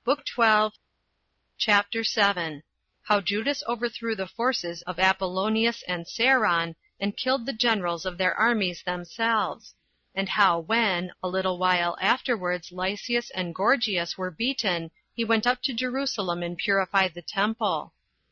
Book 12, Chapter 7. How Judas overthrew the forces of Apollonius and Seron, and killed the generals of their armies themselves; and how when, a little while afterwards, Lysias and Gorgias were beaten, he went up to Jerusalem and purified the temple.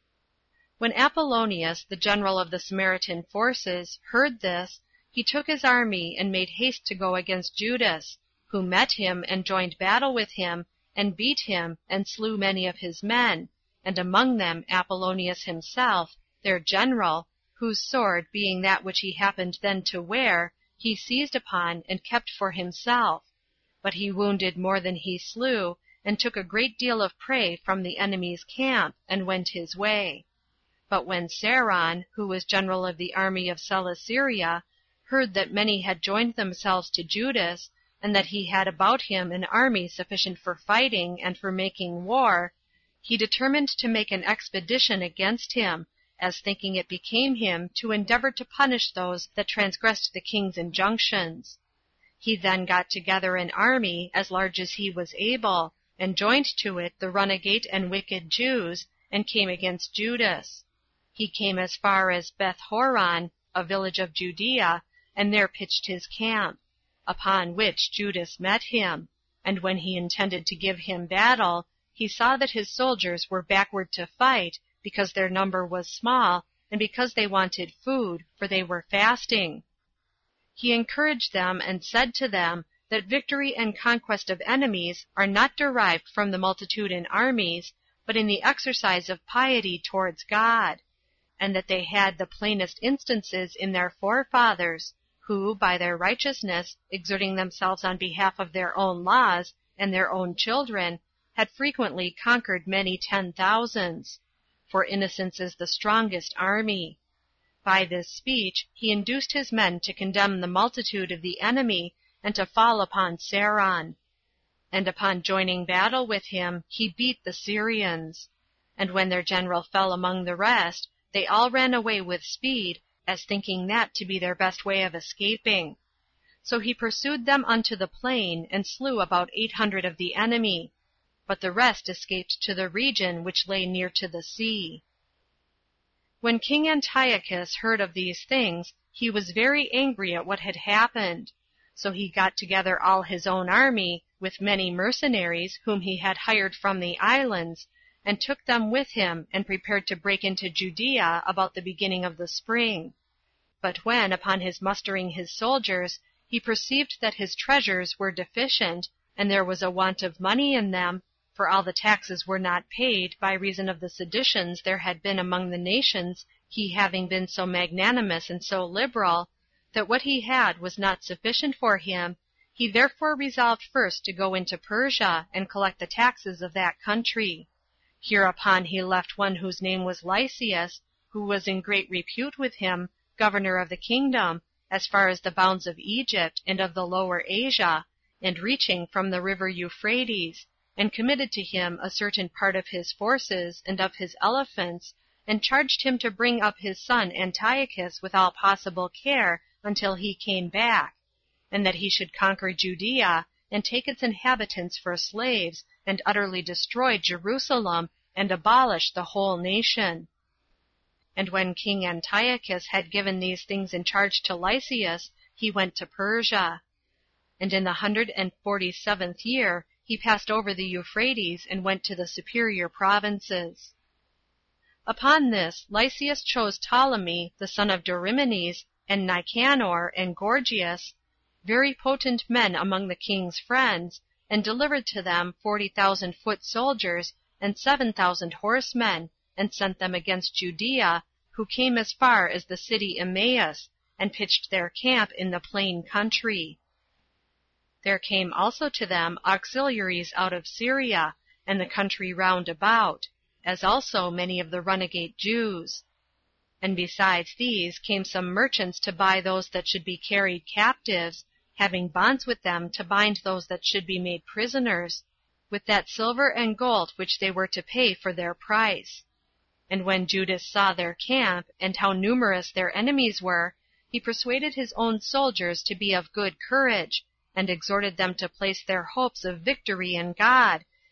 When Apollonius, the general of the Samaritan forces, heard this, he took his army and made haste to go against Judas, who met him and joined battle with him, and beat him, and slew many of his men, and among them Apollonius himself, their general, whose sword, being that which he happened then to wear, he seized upon, and kept for himself; but he wounded more than he slew, and took a great deal of prey from the enemy's camp, and went his way. But when Seron, who was general of the army of Celesyria, heard that many had joined themselves to Judas, and that he had about him an army sufficient for fighting and for making war, he determined to make an expedition against him, as thinking it became him to endeavor to punish those that transgressed the king's injunctions. He then got together an army, as large as he was able, and joined to it the runagate and wicked Jews, and came against Judas. He came as far as Beth Horon, a village of Judea, and there pitched his camp; upon which Judas met him, and when he intended to give him battle, he saw that his soldiers were backward to fight, because their number was small, and because they wanted food, for they were fasting. He encouraged them, and said to them, that victory and conquest of enemies are not derived from the multitude in armies, but in the exercise of piety towards God; and that they had the plainest instances in their forefathers, who, by their righteousness, exerting themselves on behalf of their own laws, and their own children, had frequently conquered many 10,000s; for innocence is the strongest army. By this speech he induced his men to condemn the multitude of the enemy, and to fall upon Seron. And upon joining battle with him, he beat the Syrians. And when their general fell among the rest, they all ran away with speed, as thinking that to be their best way of escaping. So he pursued them unto the plain, and slew about 800 of the enemy; but the rest escaped to the region which lay near to the sea. When King Antiochus heard of these things, he was very angry at what had happened. So he got together all his own army, with many mercenaries, whom he had hired from the islands, and took them with him, and prepared to break into Judea about the beginning of the spring. But when, upon his mustering his soldiers, he perceived that his treasures were deficient, and there was a want of money in them, for all the taxes were not paid, by reason of the seditions there had been among the nations, he having been so magnanimous and so liberal, that what he had was not sufficient for him, he therefore resolved first to go into Persia, and collect the taxes of that country. Hereupon he left one whose name was Lysias, who was in great repute with him, governor of the kingdom, as far as the bounds of Egypt, and of the Lower Asia, and reaching from the river Euphrates, and committed to him a certain part of his forces, and of his elephants, and charged him to bring up his son Antiochus with all possible care until he came back, and that he should conquer Judea, and take its inhabitants for slaves, and utterly destroy Jerusalem, and abolish the whole nation. And when King Antiochus had given these things in charge to Lysias, he went to Persia. And in the 147th year he passed over the Euphrates, and went to the superior provinces. Upon this Lysias chose Ptolemy, the son of Dorymenes, and Nicanor, and Gorgias, very potent men among the king's friends, and delivered to them 40,000 foot soldiers, and 7,000 horsemen, and sent them against Judea, who came as far as the city Emmaus, and pitched their camp in the plain country. There came also to them auxiliaries out of Syria, and the country round about, as also many of the runagate Jews. And besides these came some merchants to buy those that should be carried captives, having bonds with them to bind those that should be made prisoners, with that silver and gold which they were to pay for their price. And when Judas saw their camp, and how numerous their enemies were, he persuaded his own soldiers to be of good courage, and exhorted them to place their hopes of victory in God,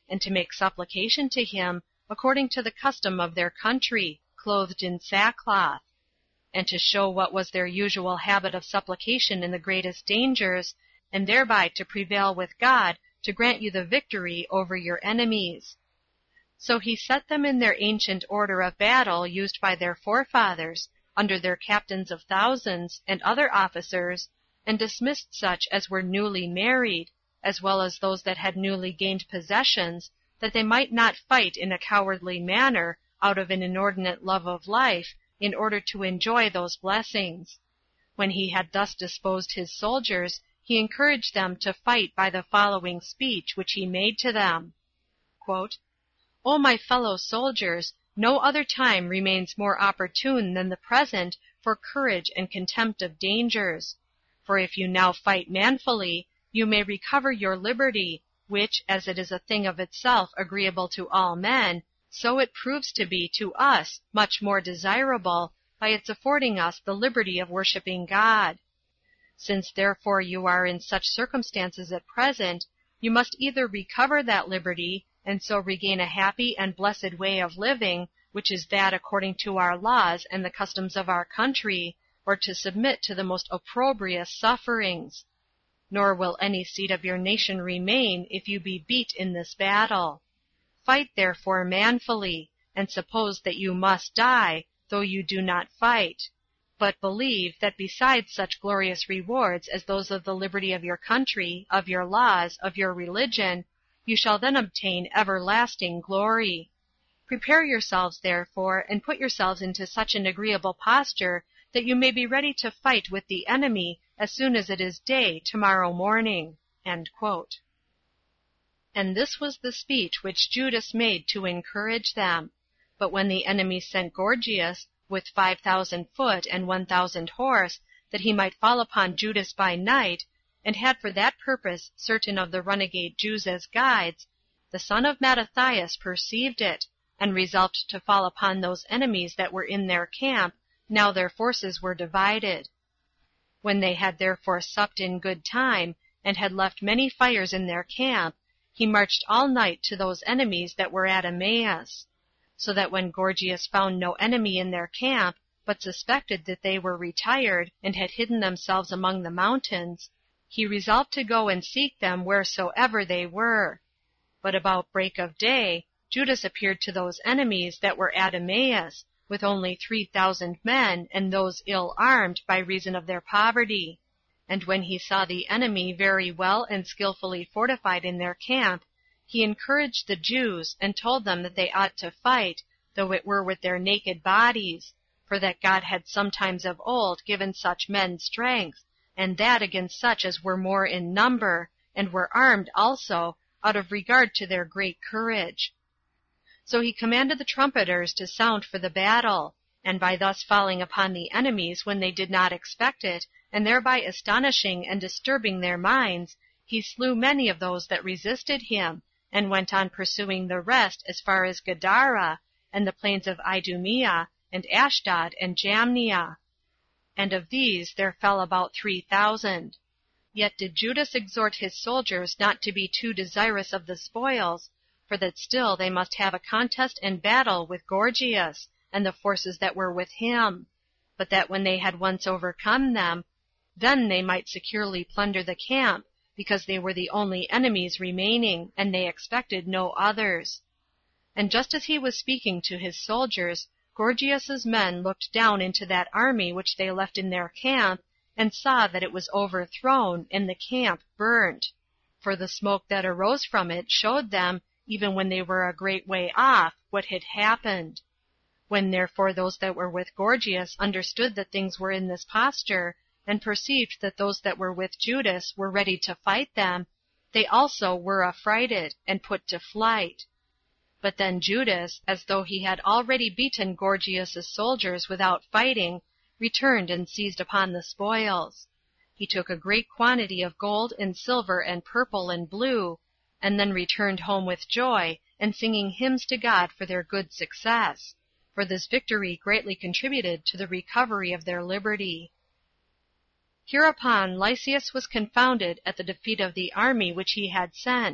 and to make supplication to him, according to the custom of their country, clothed in sackcloth; and to show what was their usual habit of supplication in the greatest dangers, and thereby to prevail with God to grant you the victory over your enemies. So he set them in their ancient order of battle used by their forefathers, under their captains of thousands, and other officers, and dismissed such as were newly married, as well as those that had newly gained possessions, that they might not fight in a cowardly manner, out of an inordinate love of life, in order to enjoy those blessings. When he had thus disposed his soldiers, he encouraged them to fight by the following speech which he made to them: "O my fellow soldiers, no other time remains more opportune than the present for courage and contempt of dangers. For if you now fight manfully, you may recover your liberty, which, as it is a thing of itself agreeable to all men, so it proves to be to us much more desirable, by its affording us the liberty of worshiping God. Since therefore you are in such circumstances at present, you must either recover that liberty, and so regain a happy and blessed way of living, which is that according to our laws and the customs of our country, or to submit to the most opprobrious sufferings. Nor will any seed of your nation remain if you be beat in this battle. Fight therefore manfully, and suppose that you must die, though you do not fight. But believe that besides such glorious rewards as those of the liberty of your country, of your laws, of your religion, you shall then obtain everlasting glory. Prepare yourselves therefore, and put yourselves into such an agreeable posture that you may be ready to fight with the enemy as soon as it is day tomorrow morning." And this was the speech which Judas made to encourage them. But when the enemy sent Gorgias with 5,000 foot and 1,000 horse, that he might fall upon Judas by night, and had for that purpose certain of the runagate Jews as guides, the son of Mattathias perceived it, and resolved to fall upon those enemies that were in their camp, now their forces were divided. When they had therefore supped in good time, and had left many fires in their camp, he marched all night to those enemies that were at Emmaus. So that when Gorgias found no enemy in their camp, but suspected that they were retired, and had hidden themselves among the mountains, he resolved to go and seek them wheresoever they were. But about break of day, Judas appeared to those enemies that were at Emmaus, with only 3,000 men, and those ill armed, by reason of their poverty. And when he saw the enemy very well and skillfully fortified in their camp, he encouraged the Jews, and told them that they ought to fight, though it were with their naked bodies, for that God had sometimes of old given such men strength, and that against such as were more in number, and were armed also, out of regard to their great courage. So he commanded the trumpeters to sound for the battle, and by thus falling upon the enemies when they did not expect it, and thereby astonishing and disturbing their minds, he slew many of those that resisted him, and went on pursuing the rest as far as Gadara, and the plains of Idumea, and Ashdod, and Jamnia. And of these there fell about 3,000. Yet did Judas exhort his soldiers not to be too desirous of the spoils, for that still they must have a contest and battle with Gorgias, and the forces that were with him, but that when they had once overcome them, then they might securely plunder the camp, because they were the only enemies remaining, and they expected no others. And just as he was speaking to his soldiers, Gorgias's men looked down into that army which they left in their camp, and saw that it was overthrown, and the camp burnt. For the smoke that arose from it showed them, even when they were a great way off, what had happened. When therefore those that were with Gorgias understood that things were in this posture, and perceived that those that were with Judas were ready to fight them, they also were affrighted, and put to flight. But then Judas, as though he had already beaten Gorgias's soldiers without fighting, returned and seized upon the spoils. He took a great quantity of gold and silver and purple and blue, and then returned home with joy, and singing hymns to God for their good success, for this victory greatly contributed to the recovery of their liberty. Hereupon Lysias was confounded at the defeat of the army which he had sent,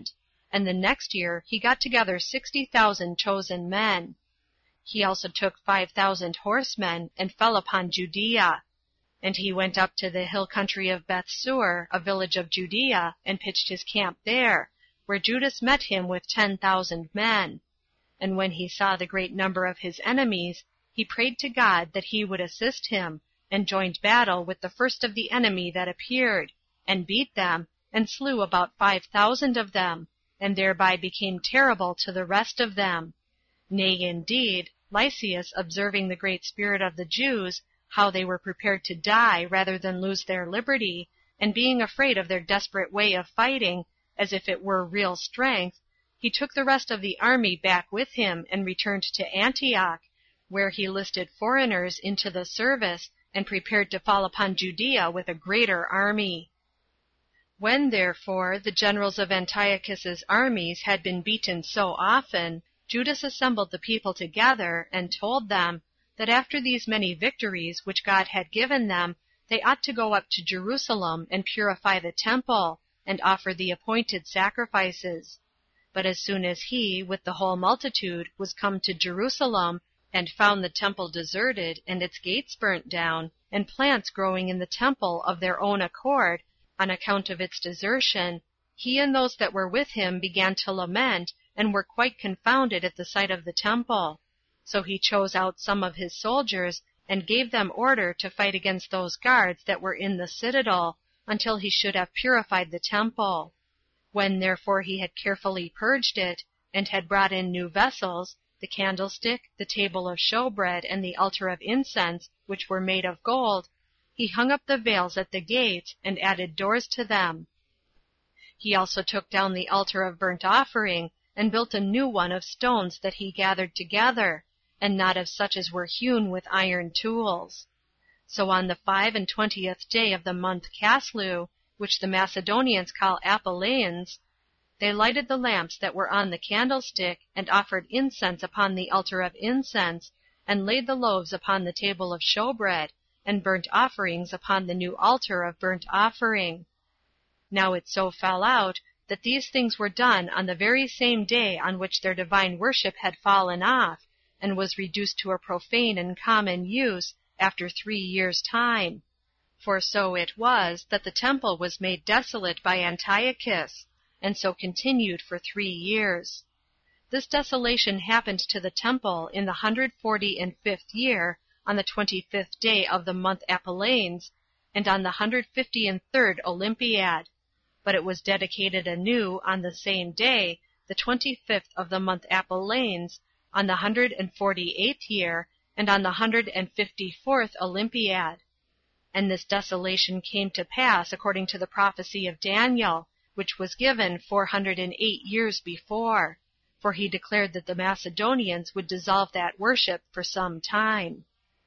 and the next year he got together 60,000 chosen men. He also took 5,000 horsemen, and fell upon Judea. And he went up to the hill country of Bethsur, a village of Judea, and pitched his camp there, where Judas met him with 10,000 men. And when he saw the great number of his enemies, he prayed to God that he would assist him, and joined battle with the first of the enemy that appeared, and beat them, and slew about 5,000 of them, and thereby became terrible to the rest of them. Nay, indeed, Lysias, observing the great spirit of the Jews, how they were prepared to die rather than lose their liberty, and being afraid of their desperate way of fighting, as if it were real strength, he took the rest of the army back with him, and returned to Antioch, where he listed foreigners into the service, and prepared to fall upon Judea with a greater army. When, therefore, the generals of Antiochus's armies had been beaten so often, Judas assembled the people together, and told them, that after these many victories which God had given them, they ought to go up to Jerusalem, and purify the temple, and offer the appointed sacrifices. But as soon as he, with the whole multitude, was come to Jerusalem, and found the temple deserted, and its gates burnt down, and plants growing in the temple of their own accord, on account of its desertion, he and those that were with him began to lament, and were quite confounded at the sight of the temple. So he chose out some of his soldiers, and gave them order to fight against those guards that were in the citadel, until he should have purified the temple. When therefore he had carefully purged it, and had brought in new vessels, the candlestick, the table of showbread, and the altar of incense, which were made of gold, he hung up the veils at the gate, and added doors to them. He also took down the altar of burnt offering, and built a new one of stones that he gathered together, and not of such as were hewn with iron tools. So on the 25th day of the month Caslu, which the Macedonians call Aphilanes, they lighted the lamps that were on the candlestick, and offered incense upon the altar of incense, and laid the loaves upon the table of showbread, and burnt offerings upon the new altar of burnt offering. Now it so fell out that these things were done on the very same day on which their divine worship had fallen off, and was reduced to a profane and common use after 3 years' time. For so it was that the temple was made desolate by Antiochus, and so continued for 3 years. This desolation happened to the temple in the 145th year, on the 25th day of the month Aphilanes, and on the 153rd Olympiad. But it was dedicated anew on the same day, the 25th of the month Aphilanes, on the 148th year, and on the 154th Olympiad. And this desolation came to pass according to the prophecy of Daniel, which was given 408 years before, for he declared that the Macedonians would dissolve that worship for some time.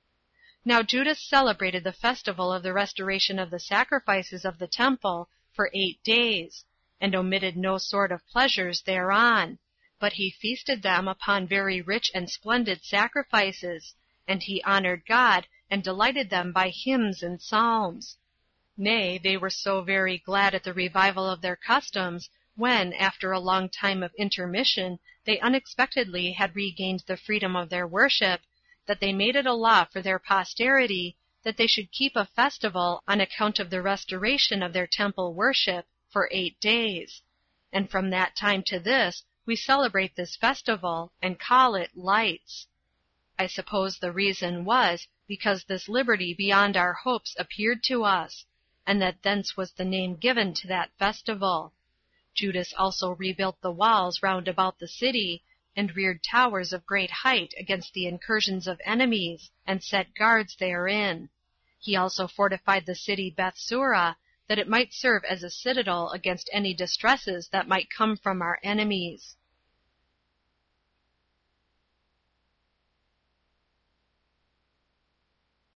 Now Judas celebrated the festival of the restoration of the sacrifices of the temple for 8 days, and omitted no sort of pleasures thereon, but he feasted them upon very rich and splendid sacrifices, and he honored God, and delighted them by hymns and psalms. Nay, they were so very glad at the revival of their customs, when, after a long time of intermission, they unexpectedly had regained the freedom of their worship, that they made it a law for their posterity that they should keep a festival on account of the restoration of their temple worship for 8 days. And from that time to this we celebrate this festival, and call it Lights. I suppose the reason was because this liberty beyond our hopes appeared to us, and that thence was the name given to that festival. Judas also rebuilt the walls round about the city, and reared towers of great height against the incursions of enemies, and set guards therein. He also fortified the city Bethsura, that it might serve as a citadel against any distresses that might come from our enemies.